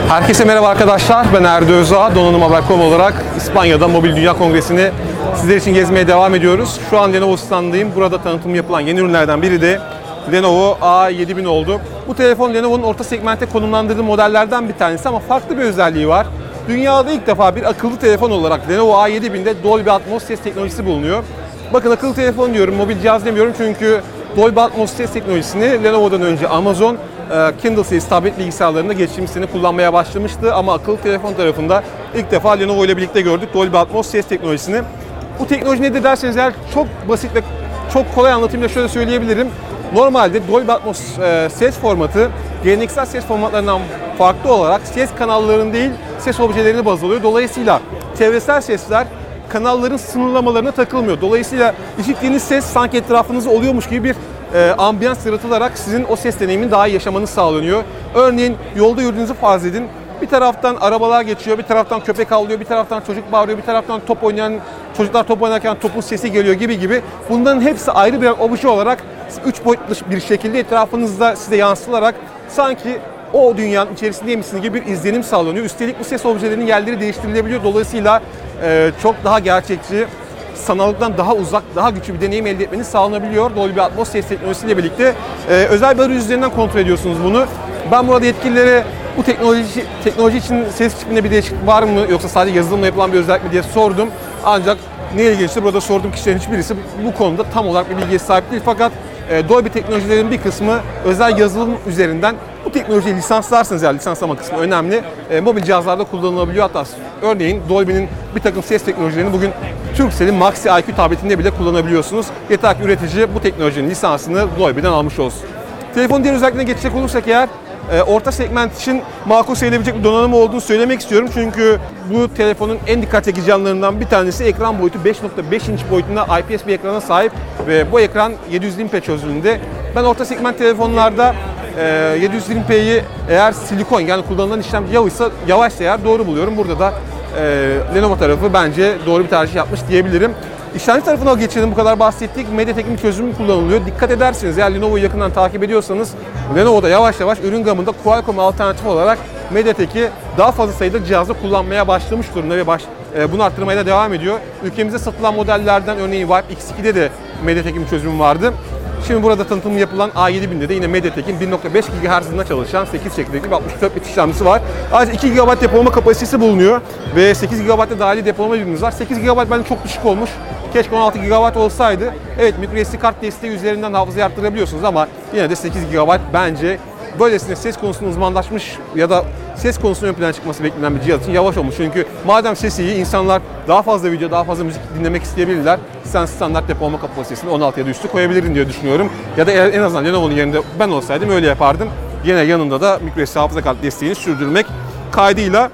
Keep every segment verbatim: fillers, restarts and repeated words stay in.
Herkese merhaba arkadaşlar. Ben Erdi Özağ. Donanım Haber nokta com olarak İspanya'da Mobil Dünya Kongresi'ni sizler için gezmeye devam ediyoruz. Şu an Lenovo standındayım. Burada tanıtım yapılan yeni ürünlerden biri de Lenovo A yedi bin oldu. Bu telefon Lenovo'nun orta segmente konumlandırdığı modellerden bir tanesi ama farklı bir özelliği var. Dünyada ilk defa bir akıllı telefon olarak Lenovo A yedi binde Dolby Atmos ses teknolojisi bulunuyor. Bakın akıllı telefon diyorum, mobil cihaz demiyorum çünkü Dolby Atmos ses teknolojisini Lenovo'dan önce Amazon Kindle serisi tablet bilgisayarlarında geçtiğimiz sene kullanmaya başlamıştı ama akıllı telefon tarafında ilk defa Lenovo ile birlikte gördük Dolby Atmos ses teknolojisini. Bu teknoloji nedir derseniz eğer çok basit ve çok kolay anlatımla şöyle söyleyebilirim. Normalde Dolby Atmos ses formatı geleneksel ses formatlarından farklı olarak ses kanallarını değil ses objelerini baz alıyor. Dolayısıyla çevresel sesler kanalların sınırlamalarına takılmıyor. Dolayısıyla işittiğiniz ses sanki etrafınızda oluyormuş gibi bir e, ambiyans yaratılarak sizin o ses deneyimini daha iyi yaşamanız sağlanıyor. Örneğin yolda yürüdüğünüzü farz edin. Bir taraftan arabalar geçiyor, bir taraftan köpek havlıyor, bir taraftan çocuk bağırıyor, bir taraftan top oynayan çocuklar top oynarken topun sesi geliyor gibi gibi. Bunların hepsi ayrı bir obje olarak üç boyutlu bir şekilde etrafınızda size yansıtılarak sanki o dünyanın içerisindeymişsiniz gibi bir izlenim sağlanıyor. Üstelik bu ses objelerinin yerleri değiştirilebiliyor. Dolayısıyla e, çok daha gerçekçi, sanallıktan daha uzak, daha güçlü bir deneyim elde etmeniz sağlanabiliyor. Dolby Atmos ses teknolojisiyle birlikte e, özel bir arayüz üzerinden kontrol ediyorsunuz bunu. Ben burada yetkililere bu teknoloji teknoloji için ses çipinde bir değişiklik var mı yoksa sadece yazılımla yapılan bir özellik mi diye sordum. Ancak ne ilginçse burada sorduğum kişilerin hiçbirisi bu konuda tam olarak bir bilgiye sahip değil. Fakat e, Dolby teknolojilerin bir kısmı özel yazılım üzerinden bu teknolojiyi lisanslarsanız yani lisanslama kısmı önemli. E, mobil cihazlarda kullanılabiliyor. Hatta örneğin Dolby'nin bir takım ses teknolojilerini bugün Turkcell'in Maxi I Q tabletinde bile kullanabiliyorsunuz. Yeter ki üretici bu teknolojinin lisansını Dolby'den almış olsun. Telefonun diğer özelliklerine geçecek olursak eğer e, orta segment için makul sayılabilecek bir donanım olduğunu söylemek istiyorum. Çünkü bu telefonun en dikkat çekici yanlarından bir tanesi ekran boyutu beş nokta beş inç boyutunda I P S bir ekrana sahip ve bu ekran yedi yüz yirmi p çözünürlüğünde. Ben orta segment telefonlarda yedi yüz yirmi p'yi eğer silikon yani kullanılan işlemci yavaşsa, yavaşsa eğer doğru buluyorum. Burada da e, Lenovo tarafı bence doğru bir tercih yapmış diyebilirim. İşlemci tarafına geçelim, bu kadar bahsettik. MediaTek'in bir çözümü kullanılıyor. Dikkat ederseniz eğer Lenovo'yu yakından takip ediyorsanız Lenovo'da yavaş yavaş ürün gamında Qualcomm alternatif olarak MediaTek'i daha fazla sayıda cihazda kullanmaya başlamış durumda ve baş, e, bunu arttırmaya da devam ediyor. Ülkemizde satılan modellerden örneğin Vibe X iki'de de MediaTek'in bir çözümü vardı. Şimdi burada tanıtımı yapılan A yedi binde de yine MediaTek'in bir nokta beş gigahertz hızında çalışan sekiz çekirdekli bir altmış dört bit işlemcisi var. Ayrıca iki gigabayt depolama kapasitesi bulunuyor ve sekiz gigabayt'ta dahili depolama birimimiz var. sekiz gigabayt bence çok düşük olmuş. Keşke on altı gigabayt olsaydı. Evet, microSD kart desteği üzerinden hafızayı arttırabiliyorsunuz ama yine de sekiz gigabayt bence böylesine ses konusunda uzmanlaşmış ya da ses konusunda ön plana çıkması beklenen bir cihaz için yavaş olmuş. Çünkü madem sesi iyi, insanlar daha fazla video, daha fazla müzik dinlemek isteyebilirler. Sen standart depolama kapasitesini on altıya da üstü koyabilirdin diye düşünüyorum. Ya da en azından Lenovo'nun yerinde ben olsaydım öyle yapardım. Yine yanında da microSD hafıza kart desteğini sürdürmek kaydıyla.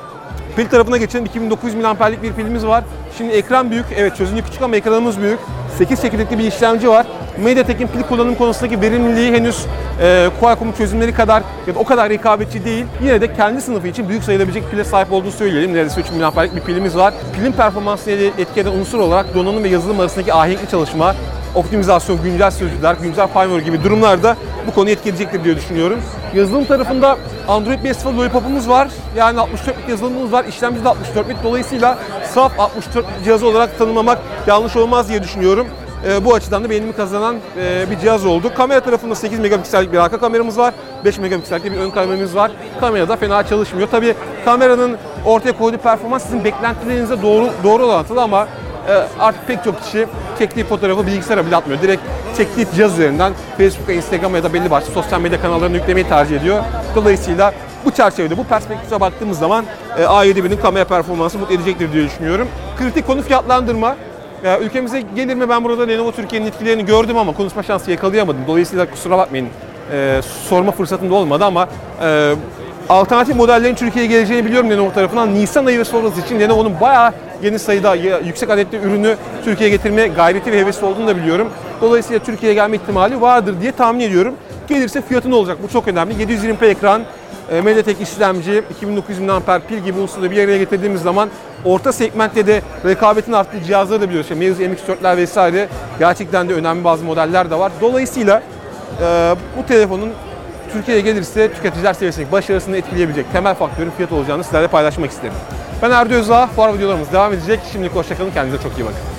Pil tarafına geçelim. iki bin dokuz yüz miliamperlik bir pilimiz var. Şimdi ekran büyük. Evet, çözünürlüğü küçük ama ekranımız büyük. sekiz çekirdekli bir işlemci var. MediaTek'in pil kullanım konusundaki verimliliği henüz e, Qualcomm çözümleri kadar ya da o kadar rekabetçi değil. Yine de kendi sınıfı için büyük sayılabilecek pile sahip olduğunu söyleyelim. Neredeyse üç miliamperlik bir pilimiz var. Pilin performansını etki eden unsur olarak donanım ve yazılım arasındaki ahenkli çalışma, optimizasyon, güncel sözcükler, güncel firmware gibi durumlarda bu konuyu etkileyecektir diye düşünüyorum. Yazılım tarafında Android beş nokta sıfır Lollipop'umuz var. Yani altmış dört bit yazılımımız var. İşlemci de altmış dört bit. Dolayısıyla saf altmış dört bit cihazı olarak tanımlamak yanlış olmaz diye düşünüyorum. E, bu açıdan da beğenimi kazanan e, bir cihaz oldu. Kamera tarafında sekiz megapiksellik bir arka kameramız var. beş megapiksellik bir ön kameramız var. Kamera da fena çalışmıyor. Tabii kameranın ortaya koyduğu performans sizin beklentilerinize doğru doğru orantılı ama artık pek çok kişi çektiği fotoğrafı bilgisayara bile atmıyor. Direkt çektiği cihaz üzerinden Facebook'a, Instagram'a ya da belli başlı sosyal medya kanallarına yüklemeyi tercih ediyor. Dolayısıyla bu çerçevede, bu perspektife baktığımız zaman A yedi binin kamera performansı mutlu edecektir diye düşünüyorum. Kritik konu fiyatlandırma. Ülkemize gelir mi? Ben burada Lenovo Türkiye'nin etkilerini gördüm ama konuşma şansı yakalayamadım. Dolayısıyla kusura bakmayın, e, sorma fırsatım da olmadı ama e, alternatif modellerin Türkiye'ye geleceğini biliyorum Lenovo tarafından. Nisan ayı ve sonrası için Lenovo'nun bayağı yeni sayıda yüksek adetli ürünü Türkiye'ye getirmeye gayreti ve hevesli olduğunu da biliyorum. Dolayısıyla Türkiye'ye gelme ihtimali vardır diye tahmin ediyorum. Gelirse fiyatı ne olacak? Bu çok önemli. yedi yüz yirmi p ekran, MediaTek işlemci, iki bin dokuz yüz miliamper pil gibi unsurları bir araya getirdiğimiz zaman orta segmentte de rekabetin arttığı cihazları da biliyoruz. İşte Meizu M X dörtler vesaire gerçekten de önemli bazı modeller de var. Dolayısıyla e, bu telefonun Türkiye'ye gelirse tüketiciler seviyesindeki başarısını etkileyebilecek temel faktörün fiyat olacağını sizlerle paylaşmak isterim. Ben Erdo Özdağ, fuar videolarımız devam edecek. Şimdilik hoşçakalın, kendinize çok iyi bakın.